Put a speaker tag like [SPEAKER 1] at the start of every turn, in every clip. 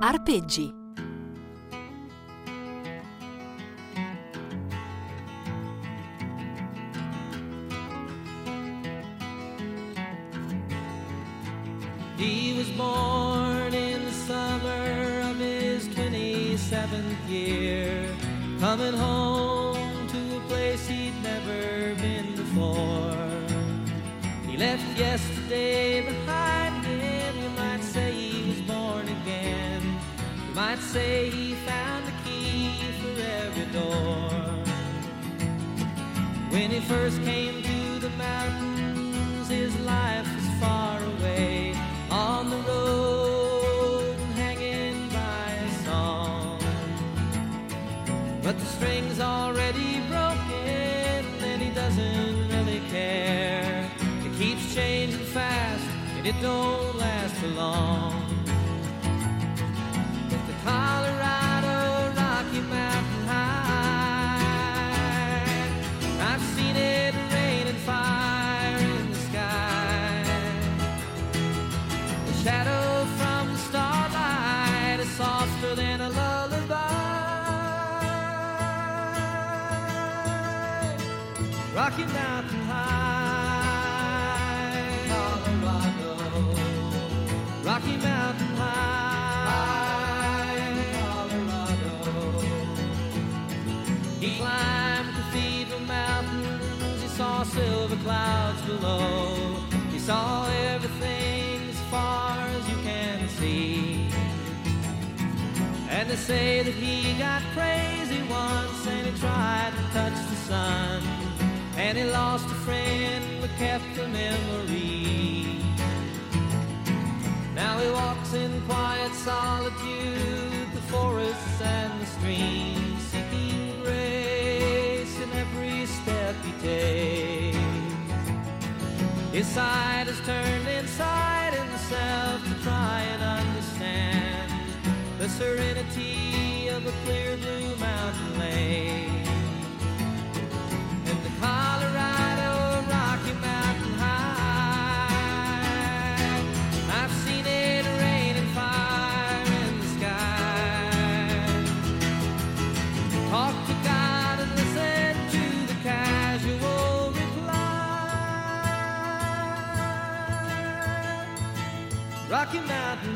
[SPEAKER 1] Arpeggi.
[SPEAKER 2] He was born in the summer of his 27th year, coming home to a place he'd never been before. He left yesterday behind him. You might say he was born again. You might say he found the key for every door. When he first came to the mountains, his life was far away, on the road, hanging by a song. But the string's already broken, and he doesn't really care. It keeps changing fast, and it don't last for long. But the Colorado Rocky Mountain High, I've seen it rain and fire in the sky. The shadow from the starlight is softer than a lullaby. Rocky Mountain High, Colorado. Rocky Mountain High, Colorado. He climbed Cathedral Mountains. He saw silver clouds below. He saw everything as far as you can see. And they say that he got crazy once, and he tried to touch the sun, and he lost a friend but kept a memory. Now he walks in quiet solitude, the forests and the streams, seeking grace in every step he takes. His side is turned inside himself to try and understand the serenity of a clear blue mountain lake. And the Colorado Rocky Mountain High, I've seen it rain and fire in the sky. Talk to God and listen to the casual reply. Rocky Mountain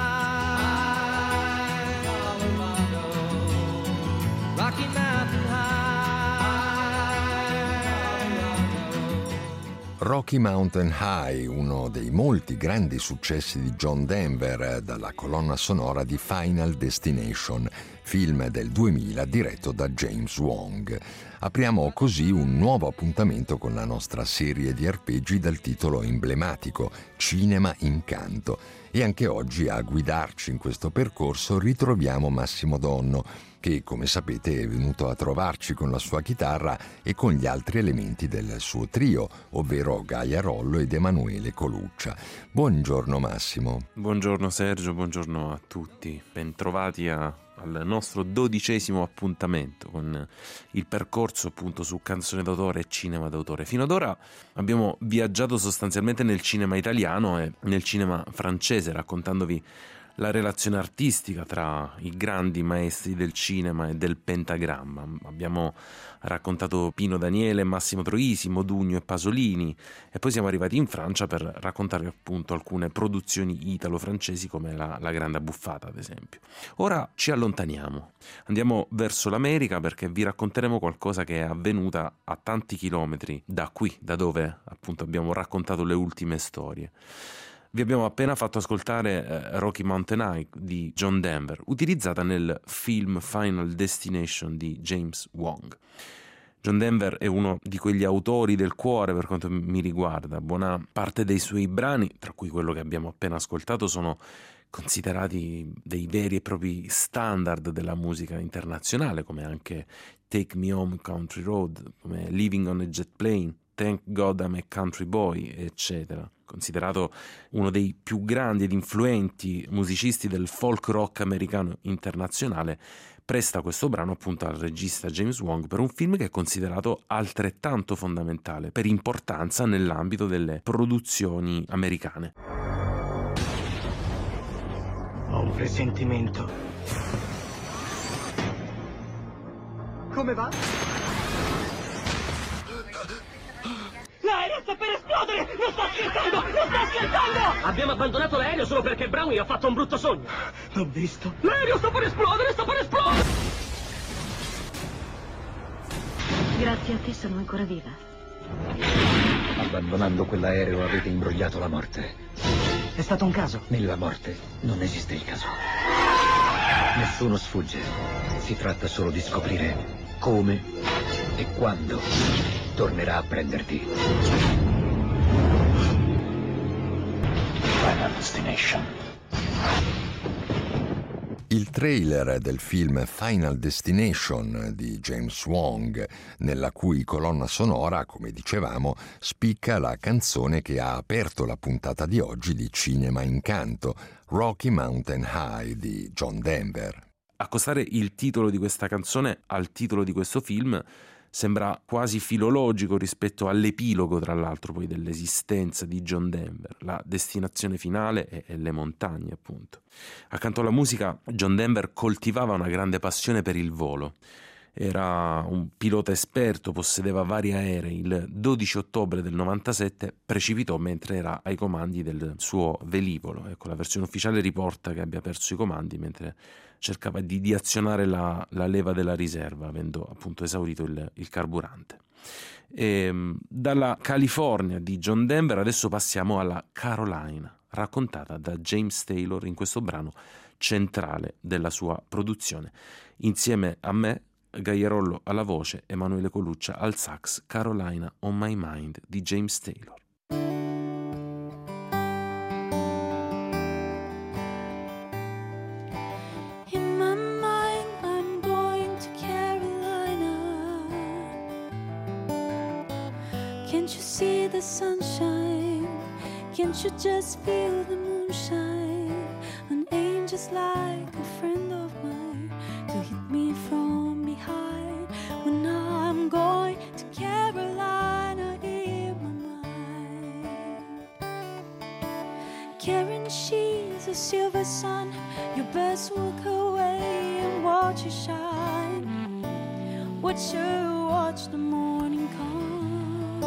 [SPEAKER 2] High, Colorado. Rocky Mountain High.
[SPEAKER 3] Rocky Mountain High, uno dei molti grandi successi di John Denver, dalla colonna sonora di Final Destination, film del 2000 diretto da James Wong. Apriamo così un nuovo appuntamento con la nostra serie di arpeggi dal titolo emblematico Cinema in Canto, e anche oggi a guidarci in questo percorso ritroviamo Massimo Donno, che come sapete è venuto a trovarci con la sua chitarra e con gli altri elementi del suo trio, ovvero Gaia Rollo ed Emanuele Coluccia. Buongiorno Massimo.
[SPEAKER 4] Buongiorno Sergio, buongiorno a tutti, bentrovati al nostro 12° appuntamento con il percorso appunto su canzone d'autore e cinema d'autore. Fino ad ora abbiamo viaggiato sostanzialmente nel cinema italiano e nel cinema francese, raccontandovi la relazione artistica tra i grandi maestri del cinema e del pentagramma. Abbiamo raccontato Pino Daniele, Massimo Troisi, Modugno e Pasolini, e poi siamo arrivati in Francia per raccontare appunto alcune produzioni italo-francesi come la Grande Abbuffata, ad esempio. Ora ci allontaniamo, andiamo verso l'America, perché vi racconteremo qualcosa che è avvenuta a tanti chilometri da qui, da dove appunto abbiamo raccontato le ultime storie. Vi abbiamo appena fatto ascoltare Rocky Mountain High di John Denver, utilizzata nel film Final Destination di James Wong. John Denver è uno di quegli autori del cuore per quanto mi riguarda. Buona parte dei suoi brani, tra cui quello che abbiamo appena ascoltato, sono considerati dei veri e propri standard della musica internazionale, come anche Take Me Home Country Road, come Living on a Jet Plane, Thank God I'm a Country Boy, eccetera. Considerato uno dei più grandi ed influenti musicisti del folk rock americano internazionale, presta questo brano appunto al regista James Wong per un film che è considerato altrettanto fondamentale per importanza nell'ambito delle produzioni americane.
[SPEAKER 5] I'll
[SPEAKER 1] presentimento. Come va? L'aereo sta per esplodere! Non sta scherzando! Non sta scherzando!
[SPEAKER 5] Abbiamo abbandonato l'aereo solo perché Brownie ha fatto un brutto sogno.
[SPEAKER 1] L'ho visto.
[SPEAKER 5] L'aereo sta per esplodere! Sta per esplodere!
[SPEAKER 6] Grazie a te sono ancora viva.
[SPEAKER 7] Abbandonando quell'aereo avete imbrogliato la morte.
[SPEAKER 1] È stato un caso.
[SPEAKER 7] Nella morte non esiste il caso. Nessuno sfugge. Si tratta solo di scoprire come e quando tornerà a prenderti. Final Destination.
[SPEAKER 3] Il trailer del film Final Destination di James Wong, nella cui colonna sonora, come dicevamo, spicca la canzone che ha aperto la puntata di oggi di Cinema Incanto, Rocky Mountain High di John Denver.
[SPEAKER 4] Accostare il titolo di questa canzone al titolo di questo film sembra quasi filologico rispetto all'epilogo, tra l'altro, poi dell'esistenza di John Denver, la destinazione finale e le montagne, appunto. Accanto alla musica, John Denver coltivava una grande passione per il volo. Era un pilota esperto, possedeva vari aerei. Il 12 ottobre del 97 precipitò mentre era ai comandi del suo velivolo. Ecco, la versione ufficiale riporta che abbia perso i comandi mentre cercava di azionare la leva della riserva, avendo appunto esaurito il carburante. Dalla California di John Denver adesso passiamo alla Carolina, raccontata da James Taylor in questo brano centrale della sua produzione. Insieme a me, Gaierollo alla voce, Emanuele Coluccia al sax, Carolina on My Mind di James Taylor.
[SPEAKER 8] In my mind, I'm going to Carolina. Can't you see the sunshine? Can't you just feel the moonshine? An angel's like a friend of mine to hit me from behind when I'm going to Carolina in my mind. Karen, she's a silver sun. You best walk away and watch it shine. Watch her watch the morning come.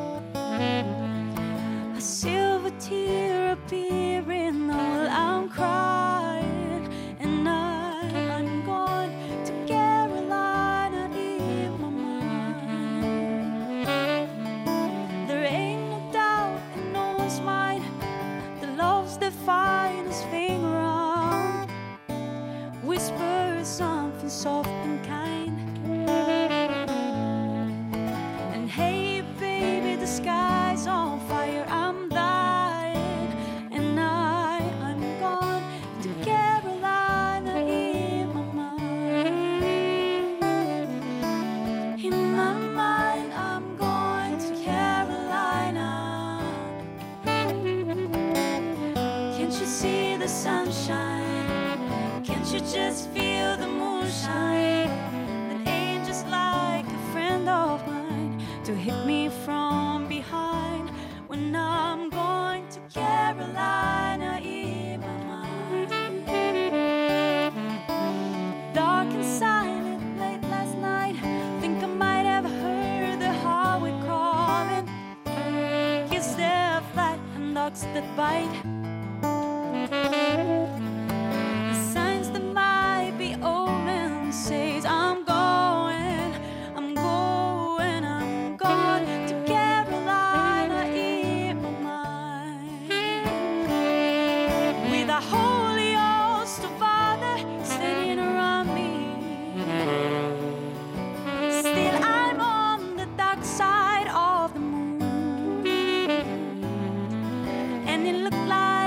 [SPEAKER 8] A silver tear appearing while I'm crying, and I'm going to Carolina in my mind. There ain't no doubt in no one's mind that love's the finest thing around. Whisper something soft and kind, and hey baby, the sky's on fire, I'm dying, and I'm gone to Carolina in my mind. In my mind, I'm going to Carolina. Can't you see the sunshine? Can't you just feel the moonshine? An angel's like a friend of mine to hit me from behind when I'm going to Carolina in my mind. Dark and silent late last night, think I might have heard the highway calling. Kids that fly and dogs that bite. The signs that might be omen says I'm going to Carolina in my mind. With a holy host of Father standing around me, still I'm on the dark side of the moon, and it looked like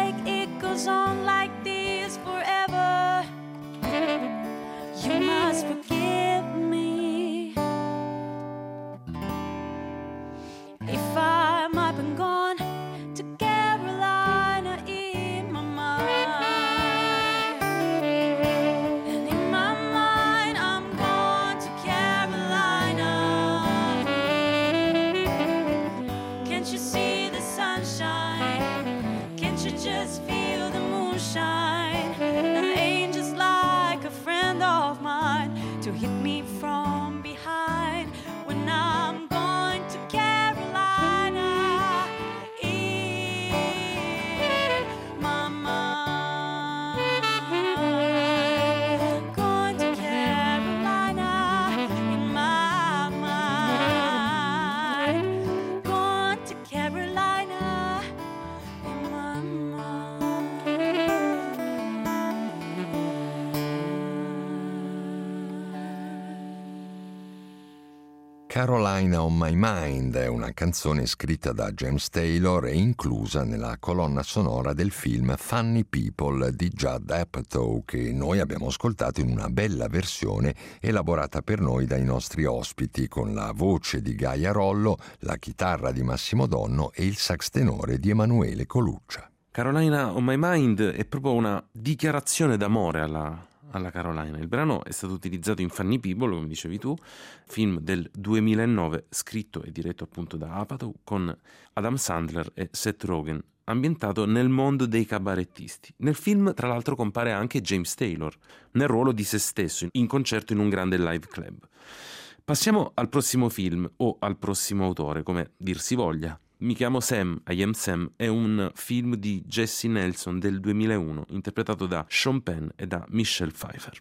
[SPEAKER 3] Carolina on My Mind è una canzone scritta da James Taylor e inclusa nella colonna sonora del film Funny People di Judd Apatow, che noi abbiamo ascoltato in una bella versione elaborata per noi dai nostri ospiti, con la voce di Gaia Rollo, la chitarra di Massimo Donno e il sax tenore di Emanuele Coluccia.
[SPEAKER 4] Carolina on My Mind è proprio una dichiarazione d'amore alla Carolina. Il brano è stato utilizzato in Funny People, come dicevi tu, film del 2009 scritto e diretto appunto da Apatow con Adam Sandler e Seth Rogen, ambientato nel mondo dei cabarettisti. Nel film tra l'altro compare anche James Taylor nel ruolo di se stesso in concerto in un grande live club. Passiamo al prossimo film o al prossimo autore, come dir si voglia. Mi chiamo Sam, I Am Sam è un film di Jesse Nelson del 2001 interpretato da Sean Penn e da Michelle Pfeiffer.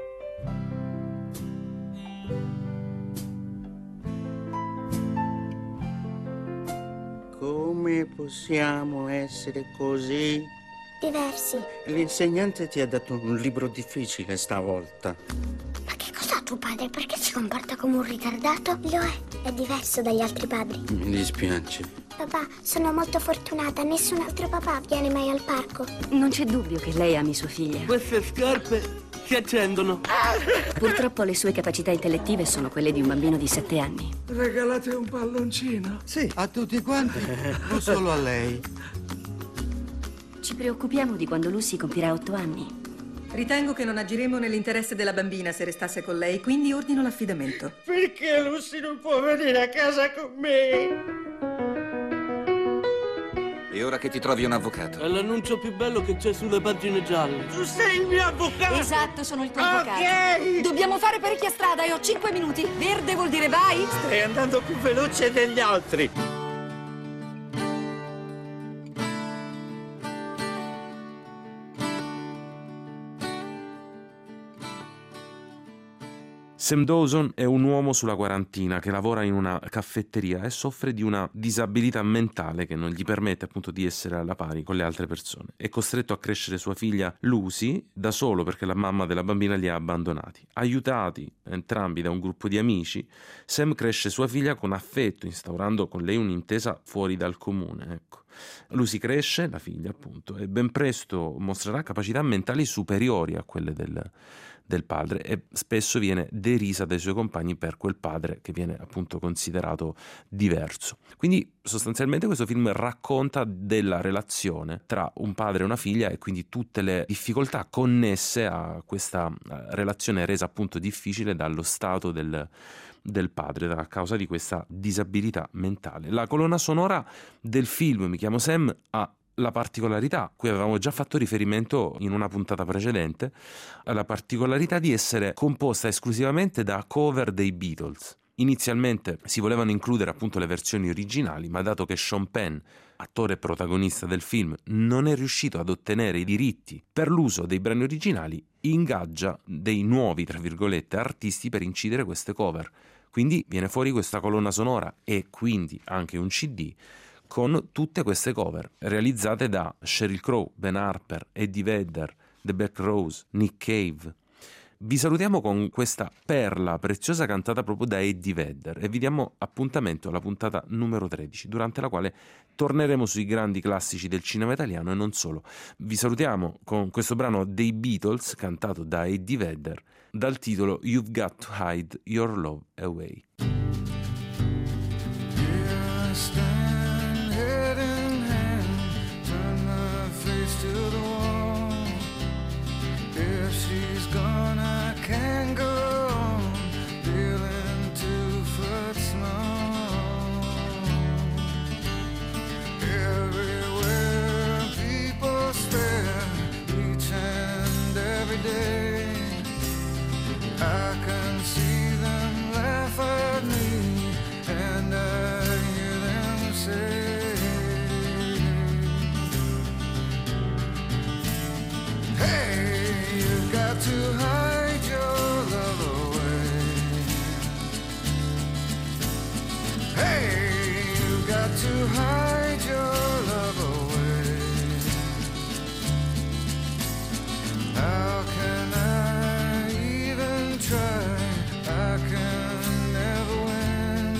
[SPEAKER 9] Come possiamo essere così
[SPEAKER 10] diversi?
[SPEAKER 9] L'insegnante ti ha dato un libro difficile stavolta.
[SPEAKER 10] Ma che cos'ha tuo padre? Perché si comporta come un ritardato? Lo è diverso dagli altri padri.
[SPEAKER 9] Mi dispiace.
[SPEAKER 10] Papà, sono molto fortunata, nessun altro papà viene mai al parco.
[SPEAKER 6] Non c'è dubbio che lei ami sua figlia.
[SPEAKER 5] Queste scarpe si accendono.
[SPEAKER 6] Purtroppo le sue capacità intellettive sono quelle di un bambino di 7 anni.
[SPEAKER 11] Regalate un palloncino?
[SPEAKER 9] Sì, a tutti quanti, non solo a lei.
[SPEAKER 6] Ci preoccupiamo di quando Lucy compirà 8 anni.
[SPEAKER 12] Ritengo che non agiremo nell'interesse della bambina se restasse con lei, quindi ordino l'affidamento.
[SPEAKER 9] Perché Lucy non può venire a casa con me?
[SPEAKER 7] E ora che ti trovi un avvocato?
[SPEAKER 5] È l'annuncio più bello che c'è sulle pagine gialle.
[SPEAKER 9] Tu sei il mio avvocato!
[SPEAKER 12] Esatto, sono il tuo
[SPEAKER 9] avvocato.
[SPEAKER 12] Dobbiamo fare parecchia strada e ho 5 minuti. Verde vuol dire vai?
[SPEAKER 9] Stai andando più veloce degli altri.
[SPEAKER 4] Sam Dawson è un uomo sulla quarantina che lavora in una caffetteria e soffre di una disabilità mentale che non gli permette appunto di essere alla pari con le altre persone. È costretto a crescere sua figlia Lucy da solo perché la mamma della bambina li ha abbandonati. Aiutati entrambi da un gruppo di amici, Sam cresce sua figlia con affetto, instaurando con lei un'intesa fuori dal comune, ecco. Lucy cresce, la figlia appunto, e ben presto mostrerà capacità mentali superiori a quelle del padre e spesso viene derisa dai suoi compagni per quel padre che viene appunto considerato diverso. Quindi sostanzialmente questo film racconta della relazione tra un padre e una figlia e quindi tutte le difficoltà connesse a questa relazione resa appunto difficile dallo stato del padre a causa di questa disabilità mentale. La colonna sonora del film Mi chiamo Sam ha la particolarità, cui avevamo già fatto riferimento in una puntata precedente, la particolarità di essere composta esclusivamente da cover dei Beatles. Inizialmente si volevano includere appunto le versioni originali, ma dato che Sean Penn, attore protagonista del film, non è riuscito ad ottenere i diritti per l'uso dei brani originali, ingaggia dei nuovi, tra virgolette, artisti per incidere queste cover. Quindi viene fuori questa colonna sonora e quindi anche un CD con tutte queste cover realizzate da Sheryl Crow, Ben Harper, Eddie Vedder, The Black Rose, Nick Cave. Vi salutiamo con questa perla preziosa cantata proprio da Eddie Vedder e vi diamo appuntamento alla puntata numero 13, durante la quale torneremo sui grandi classici del cinema italiano e non solo. Vi salutiamo con questo brano dei Beatles cantato da Eddie Vedder dal titolo You've Got to Hide Your Love Away.
[SPEAKER 13] I can see them laugh at me, and I hear them say, hey, you've got to hide your love away. Hey, you've got to hide your love away. How can I try? I can never win.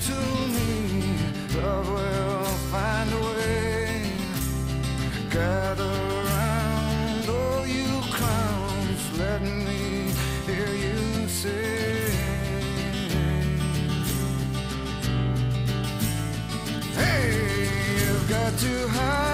[SPEAKER 13] to me, love will find a way. Gather around, all you clowns, let me hear you say, hey, you've got to hide.